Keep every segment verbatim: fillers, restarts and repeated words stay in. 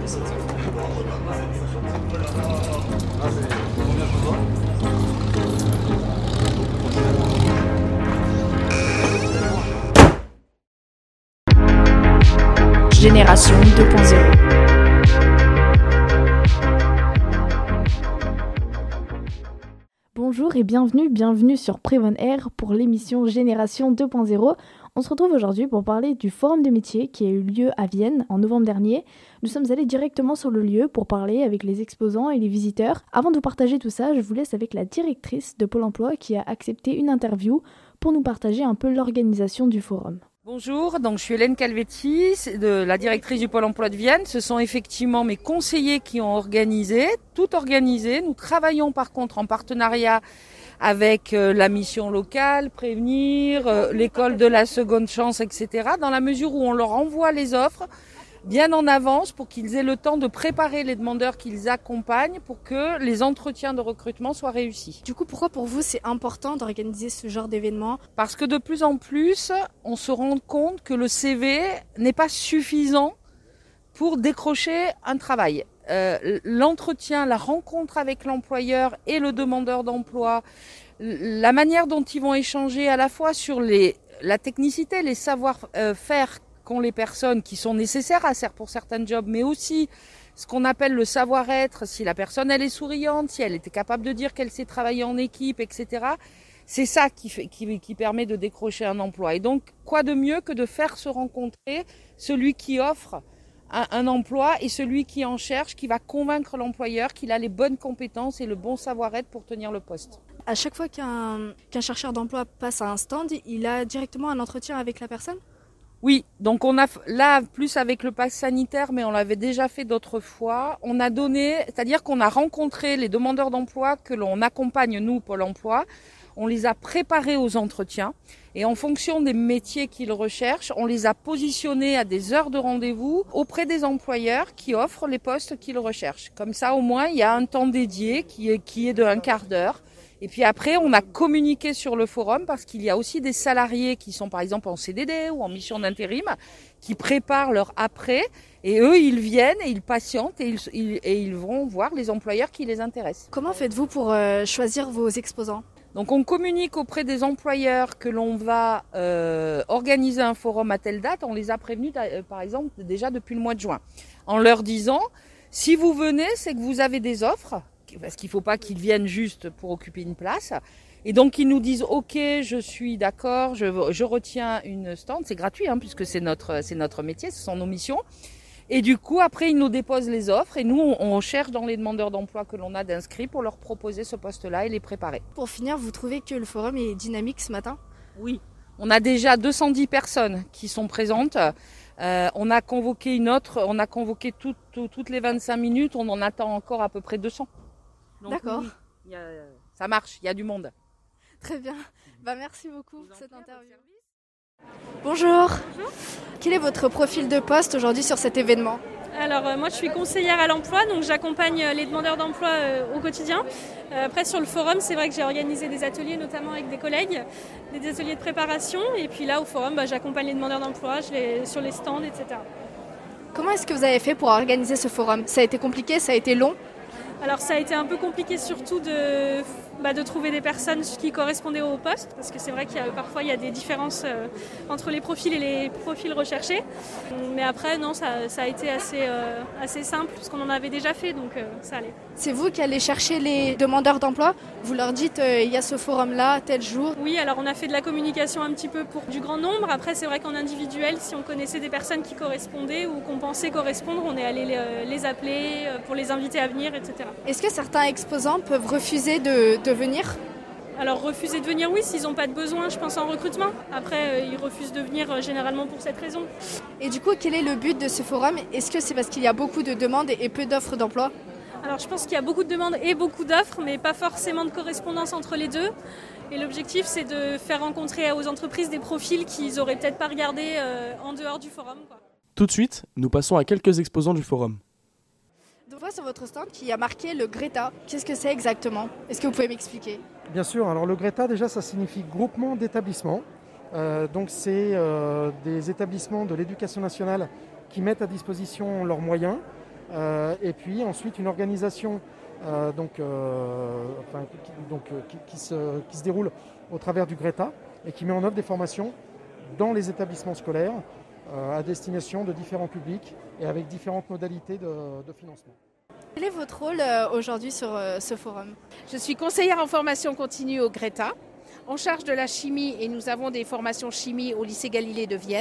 Génération deux point zéro. Bonjour et bienvenue, bienvenue sur Prévon Air pour l'émission Génération deux point zéro. On se retrouve aujourd'hui pour parler du Forum des métiers qui a eu lieu à Vienne en novembre dernier. Nous sommes allés directement sur le lieu pour parler avec les exposants et les visiteurs. Avant de vous partager tout ça, je vous laisse avec la directrice de Pôle emploi qui a accepté une interview pour nous partager un peu l'organisation du forum. Bonjour, donc je suis Hélène Calvetti, de la directrice du Pôle emploi de Vienne. Ce sont effectivement mes conseillers qui ont organisé, tout organisé. Nous travaillons par contre en partenariat avec la mission locale, Prévenir, l'école de la seconde chance, et cetera. Dans la mesure où on leur envoie les offres bien en avance pour qu'ils aient le temps de préparer les demandeurs qu'ils accompagnent pour que les entretiens de recrutement soient réussis. Du coup, pourquoi pour vous c'est important d'organiser ce genre d'événement ? Parce que de plus en plus, on se rend compte que le C V n'est pas suffisant pour décrocher un travail. Euh, l'entretien, la rencontre avec l'employeur et le demandeur d'emploi, la manière dont ils vont échanger à la fois sur les, la technicité, les savoir-faire qu'ont les personnes qui sont nécessaires à, pour certains jobs, mais aussi ce qu'on appelle le savoir-être, si la personne elle est souriante, si elle était capable de dire qu'elle sait travailler en équipe, et cetera. C'est ça qui, fait, qui, qui permet de décrocher un emploi. Et donc, quoi de mieux que de faire se rencontrer celui qui offre un, un emploi et celui qui en cherche, qui va convaincre l'employeur qu'il a les bonnes compétences et le bon savoir-être pour tenir le poste. À chaque fois qu'un, qu'un chercheur d'emploi passe à un stand, il a directement un entretien avec la personne ? Oui, donc on a là plus avec le pass sanitaire, mais on l'avait déjà fait d'autres fois. On a donné, c'est-à-dire qu'on a rencontré les demandeurs d'emploi que l'on accompagne nous Pôle emploi. On les a préparés aux entretiens et en fonction des métiers qu'ils recherchent, on les a positionnés à des heures de rendez-vous auprès des employeurs qui offrent les postes qu'ils recherchent. Comme ça, au moins, il y a un temps dédié qui est qui est de un quart d'heure. Et puis après, on a communiqué sur le forum parce qu'il y a aussi des salariés qui sont par exemple en C D D ou en mission d'intérim qui préparent leur après et eux, ils viennent et ils patientent et ils, ils, et ils vont voir les employeurs qui les intéressent. Comment faites-vous pour euh, choisir vos exposants ? Donc on communique auprès des employeurs que l'on va euh, organiser un forum à telle date. On les a prévenus euh, par exemple déjà depuis le mois de juin en leur disant si vous venez, c'est que vous avez des offres. Parce qu'il ne faut pas qu'ils viennent juste pour occuper une place. Et donc, ils nous disent « Ok, je suis d'accord, je, je retiens une stand. » C'est gratuit, hein, puisque c'est notre, c'est notre métier, ce sont nos missions. Et du coup, après, ils nous déposent les offres. Et nous, on, on cherche dans les demandeurs d'emploi que l'on a d'inscrits pour leur proposer ce poste-là et les préparer. Pour finir, vous trouvez que le forum est dynamique ce matin ? Oui. On a déjà deux cent dix personnes qui sont présentes. Euh, on a convoqué une autre, on a convoqué tout, tout, toutes les vingt-cinq minutes. On en attend encore à peu près deux cents. Donc, D'accord. Oui, y a, ça marche, il y a du monde. Très bien. Bah, merci beaucoup pour cette interview. Bonjour. Bonjour. Quel est votre profil de poste aujourd'hui sur cet événement ? Alors euh, moi je suis conseillère à l'emploi, donc j'accompagne les demandeurs d'emploi euh, au quotidien. Euh, après sur le forum, c'est vrai que j'ai organisé des ateliers notamment avec des collègues, des ateliers de préparation. Et puis là au forum, bah, j'accompagne les demandeurs d'emploi je les, sur les stands, et cetera. Comment est-ce que vous avez fait pour organiser ce forum ? Ça a été compliqué, ça a été long ? Alors ça a été un peu compliqué surtout de, bah, de trouver des personnes qui correspondaient au poste, parce que c'est vrai qu'il y a, parfois il y a des différences euh, entre les profils et les profils recherchés. Mais après non, ça, ça a été assez, euh, assez simple, parce qu'on en avait déjà fait, donc euh, ça allait. C'est vous qui allez chercher les demandeurs d'emploi ? Vous leur dites euh, il y a ce forum-là, tel jour ? Oui, alors on a fait de la communication un petit peu pour du grand nombre. Après c'est vrai qu'en individuel, si on connaissait des personnes qui correspondaient ou qu'on pensait correspondre, on est allé les, les appeler pour les inviter à venir, et cetera. Est-ce que certains exposants peuvent refuser de, de venir ? Alors refuser de venir, oui, s'ils n'ont pas de besoin, je pense, en recrutement. Après, euh, ils refusent de venir euh, généralement pour cette raison. Et du coup, quel est le but de ce forum ? Est-ce que c'est parce qu'il y a beaucoup de demandes et peu d'offres d'emploi ? Alors je pense qu'il y a beaucoup de demandes et beaucoup d'offres, mais pas forcément de correspondance entre les deux. Et l'objectif, c'est de faire rencontrer aux entreprises des profils qu'ils n'auraient peut-être pas regardés euh, en dehors du forum, quoi. Tout de suite, nous passons à quelques exposants du forum. Je vois sur votre stand qu'il y a marqué le GRETA. Qu'est-ce que c'est exactement ? Est-ce que vous pouvez m'expliquer ? Bien sûr, alors le GRETA déjà ça signifie groupement d'établissements. Euh, donc c'est euh, des établissements de l'éducation nationale qui mettent à disposition leurs moyens Euh, et puis ensuite une organisation euh, donc, euh, enfin, qui, donc, qui, qui, se, qui se déroule au travers du Greta et qui met en œuvre des formations dans les établissements scolaires euh, à destination de différents publics et avec différentes modalités de, de financement. Quel est votre rôle euh, aujourd'hui sur euh, ce forum ? Je suis conseillère en formation continue au Greta, en charge de la chimie, et nous avons des formations chimie au lycée Galilée de Vienne.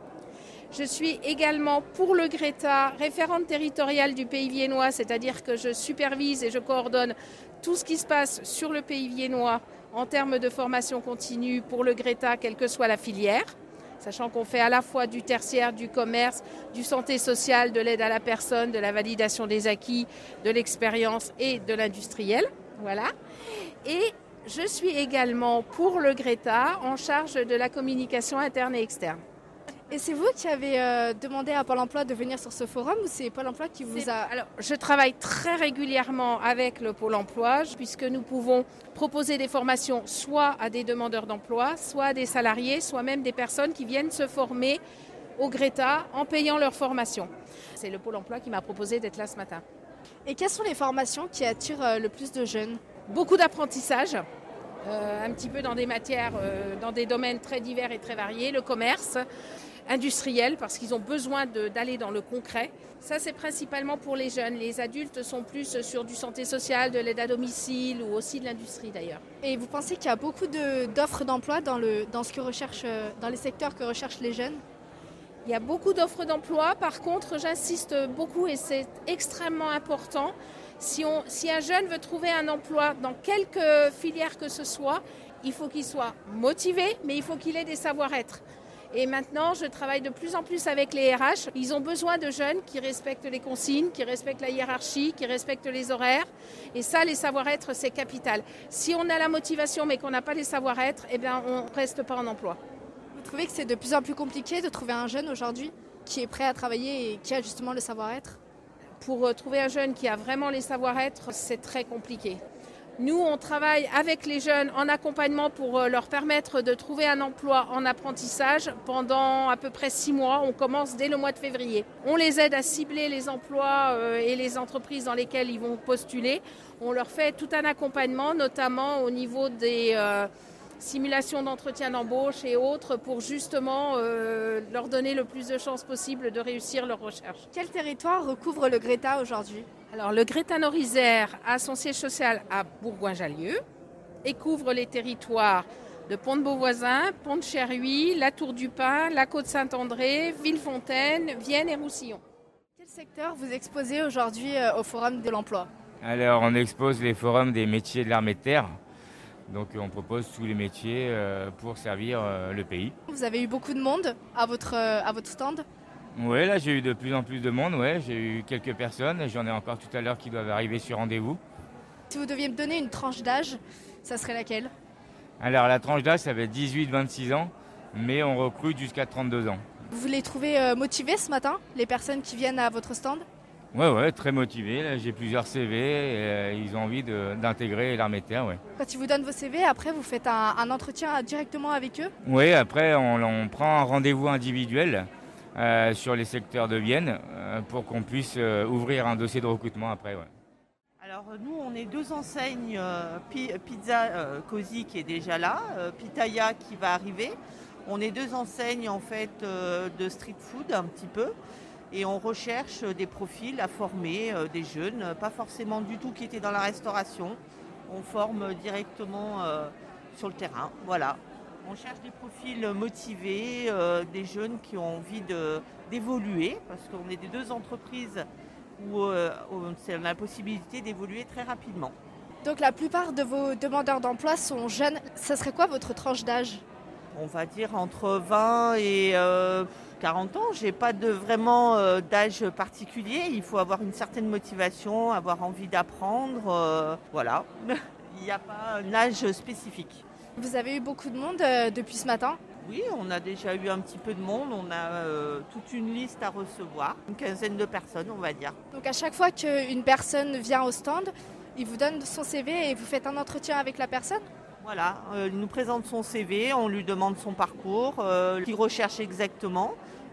Je suis également pour le Greta référente territoriale du pays viennois, c'est-à-dire que je supervise et je coordonne tout ce qui se passe sur le pays viennois en termes de formation continue pour le Greta, quelle que soit la filière, sachant qu'on fait à la fois du tertiaire, du commerce, du santé sociale, de l'aide à la personne, de la validation des acquis, de l'expérience et de l'industriel. Voilà. Et je suis également pour le Greta en charge de la communication interne et externe. Et c'est vous qui avez euh, demandé à Pôle emploi de venir sur ce forum ou c'est Pôle emploi qui vous c'est... a... Alors, je travaille très régulièrement avec le Pôle emploi puisque nous pouvons proposer des formations soit à des demandeurs d'emploi, soit à des salariés, soit même des personnes qui viennent se former au Greta en payant leur formation. C'est le Pôle emploi qui m'a proposé d'être là ce matin. Et quelles sont les formations qui attirent euh, le plus de jeunes ? Beaucoup d'apprentissage. Euh, un petit peu dans des matières, euh, dans des domaines très divers et très variés, le commerce, industriel, parce qu'ils ont besoin de, d'aller dans le concret. Ça, c'est principalement pour les jeunes. Les adultes sont plus sur du santé sociale, de l'aide à domicile ou aussi de l'industrie d'ailleurs. Et vous pensez qu'il y a beaucoup de, d'offres d'emploi dans, le, dans, ce que recherche, dans les secteurs que recherchent les jeunes ? Il y a beaucoup d'offres d'emploi. Par contre, j'insiste beaucoup et c'est extrêmement important. Si, on, si un jeune veut trouver un emploi dans quelque filière que ce soit, il faut qu'il soit motivé, mais il faut qu'il ait des savoir-être. Et maintenant, je travaille de plus en plus avec les R H. Ils ont besoin de jeunes qui respectent les consignes, qui respectent la hiérarchie, qui respectent les horaires. Et ça, les savoir-être, c'est capital. Si on a la motivation mais qu'on n'a pas les savoir-être, eh bien, on ne reste pas en emploi. Vous trouvez que c'est de plus en plus compliqué de trouver un jeune aujourd'hui qui est prêt à travailler et qui a justement le savoir-être ? Pour trouver un jeune qui a vraiment les savoir-être, c'est très compliqué. Nous, on travaille avec les jeunes en accompagnement pour leur permettre de trouver un emploi en apprentissage pendant à peu près six mois. On commence dès le mois de février. On les aide à cibler les emplois et les entreprises dans lesquelles ils vont postuler. On leur fait tout un accompagnement, notamment au niveau des euh, simulations d'entretien d'embauche et autres, pour justement euh, leur donner le plus de chances possible de réussir leur recherche. Quel territoire recouvre le Greta aujourd'hui ? Alors, le Greta Nord-Isère a son siège social à Bourgoin-Jallieu et couvre les territoires de Pont-de-Beauvoisin, Pont-de-Cherhuis, la Tour du Pin, la Côte-Saint-André, Villefontaine, Vienne et Roussillon. Quel secteur vous exposez aujourd'hui au Forum de l'emploi ? Alors, on expose les forums des métiers de l'armée de terre. Donc, on propose tous les métiers pour servir le pays. Vous avez eu beaucoup de monde à votre, à votre stand ? Oui, là j'ai eu de plus en plus de monde, ouais. J'ai eu quelques personnes, et j'en ai encore tout à l'heure qui doivent arriver sur rendez-vous. Si vous deviez me donner une tranche d'âge, ça serait laquelle ? Alors la tranche d'âge, ça va être dix-huit vingt-six ans, mais on recrute jusqu'à trente-deux ans. Vous les trouvez euh, motivés ce matin, les personnes qui viennent à votre stand ? Ouais, ouais, très motivés. Là, j'ai plusieurs C V, et euh, ils ont envie de, d'intégrer l'armée de terre, ouais. Quand ils vous donnent vos C V, après vous faites un, un entretien directement avec eux ? Oui, après on, on prend un rendez-vous individuel. Euh, sur les secteurs de Vienne euh, pour qu'on puisse euh, ouvrir un dossier de recrutement après. Ouais. Alors nous on est deux enseignes, euh, Pizza euh, Cozy qui est déjà là, euh, Pitaya qui va arriver. On est deux enseignes en fait euh, de street food un petit peu et on recherche des profils à former, euh, des jeunes, pas forcément du tout qui étaient dans la restauration. On forme directement euh, sur le terrain, voilà. On cherche des profils motivés, euh, des jeunes qui ont envie de, d'évoluer, parce qu'on est des deux entreprises où euh, on a la possibilité d'évoluer très rapidement. Donc la plupart de vos demandeurs d'emploi sont jeunes. Ça serait quoi votre tranche d'âge ? On va dire entre vingt et euh, quarante ans. Je n'ai pas de, vraiment euh, d'âge particulier. Il faut avoir une certaine motivation, avoir envie d'apprendre. Euh, voilà, il n'y a pas un âge spécifique. Vous avez eu beaucoup de monde euh, depuis ce matin ? Oui, on a déjà eu un petit peu de monde. On a euh, toute une liste à recevoir, une quinzaine de personnes, on va dire. Donc à chaque fois qu'une personne vient au stand, il vous donne son C V et vous faites un entretien avec la personne ? Voilà, euh, il nous présente son C V, on lui demande son parcours, euh, ce qu'il recherche exactement.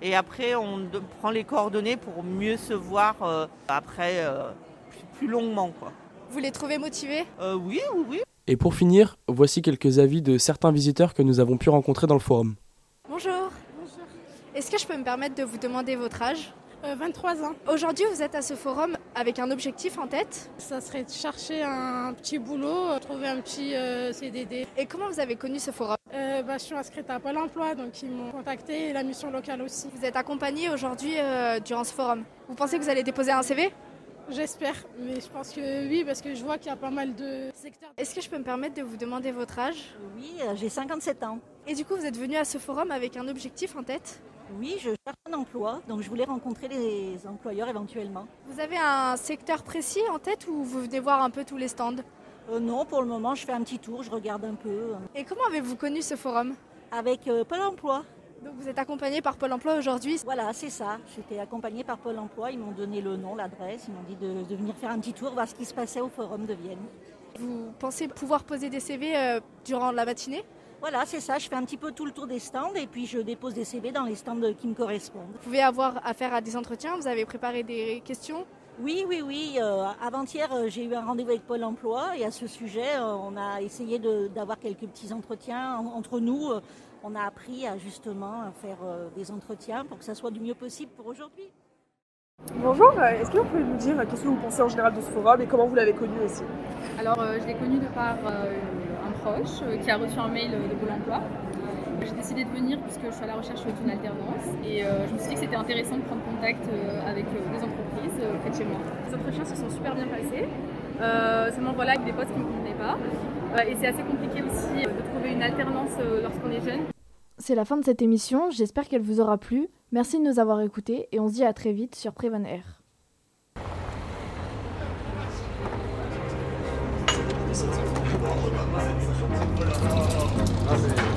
Et après, on de, prend les coordonnées pour mieux se voir euh, après euh, plus, plus longuement, quoi. Vous les trouvez motivés ? euh, Oui, oui, oui. Et pour finir, voici quelques avis de certains visiteurs que nous avons pu rencontrer dans le forum. Bonjour. Bonjour. Est-ce que je peux me permettre de vous demander votre âge ? euh, vingt-trois ans. Aujourd'hui, vous êtes à ce forum avec un objectif en tête ? Ça serait de chercher un petit boulot, trouver un petit euh, C D D. Et comment vous avez connu ce forum ? euh, bah, Je suis inscrite à Pôle emploi, donc ils m'ont contacté, et la mission locale aussi. Vous êtes accompagné aujourd'hui euh, durant ce forum. Vous pensez que vous allez déposer un C V ? J'espère, mais je pense que oui, parce que je vois qu'il y a pas mal de secteurs. Est-ce que je peux me permettre de vous demander votre âge ? Oui, j'ai cinquante-sept ans. Et du coup, vous êtes venu à ce forum avec un objectif en tête ? Oui, je cherche un emploi, donc je voulais rencontrer les employeurs éventuellement. Vous avez un secteur précis en tête ou vous venez voir un peu tous les stands ? euh, Non, pour le moment, je fais un petit tour, je regarde un peu. Et comment avez-vous connu ce forum ? Avec euh, Pôle emploi. Donc vous êtes accompagné par Pôle emploi aujourd'hui ? Voilà, c'est ça. J'étais accompagnée par Pôle emploi, ils m'ont donné le nom, l'adresse, ils m'ont dit de, de venir faire un petit tour, voir ce qui se passait au forum de Vienne. Vous pensez pouvoir poser des C V euh, durant la matinée ? Voilà, c'est ça, je fais un petit peu tout le tour des stands et puis je dépose des C V dans les stands qui me correspondent. Vous pouvez avoir affaire à des entretiens, vous avez préparé des questions ? Oui, oui, oui. Euh, avant-hier, euh, j'ai eu un rendez-vous avec Pôle emploi et à ce sujet, euh, on a essayé de, d'avoir quelques petits entretiens en, entre nous. Euh, on a appris à justement à faire euh, des entretiens pour que ça soit du mieux possible pour aujourd'hui. Bonjour, est-ce que vous pouvez nous dire qu'est-ce que vous pensez en général de ce forum et comment vous l'avez connu aussi ? Alors, euh, je l'ai connu de par euh, un proche euh, qui a reçu un mail de Pôle emploi. J'ai décidé de venir puisque je suis à la recherche d'une alternance et euh, je me suis dit que c'était intéressant de prendre contact euh, avec euh, des entreprises euh, près de chez moi. Les entretiens se sont super bien passés, euh, seulement voilà avec des postes qui ne me convenaient pas euh, et c'est assez compliqué aussi euh, de trouver une alternance euh, lorsqu'on est jeune. C'est la fin de cette émission, j'espère qu'elle vous aura plu. Merci de nous avoir écoutés et on se dit à très vite sur Prévan Air. Ah, c'est combien de fois ?